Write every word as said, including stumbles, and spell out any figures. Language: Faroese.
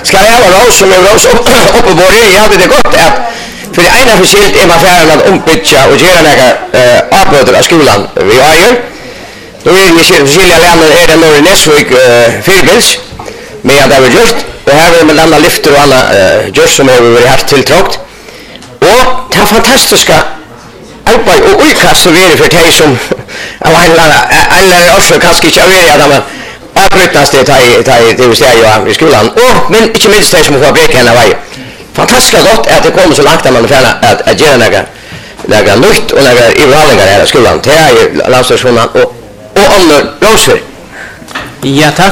ska jag ha ros som är ros uppe på det. Jag hade det gott att för det ena förskilt är man färdig att ombytja och göra några uh, avböter av skolan vi har ju. Då är det förskilliga länder är det några Näsvik uh, Fyrbils med att det har gjort. Och här är med andra lyfter och andra uh, just som har varit här tilltråkt. Och det är fantastiska arbeid og utkast som er for de som av en eller annen også kanskje ikke er at man avbrytnes det til vi ser jo i skolen. Og, men ikke minst de som får brek henne vei. Fantastisk godt at det kommer så langt at man er ferdig at, at gjøre noe, noe nytt og noe iverholdninger her i skolen. Det er jo landsstasjonen og, og andre råsver. Ja, takk.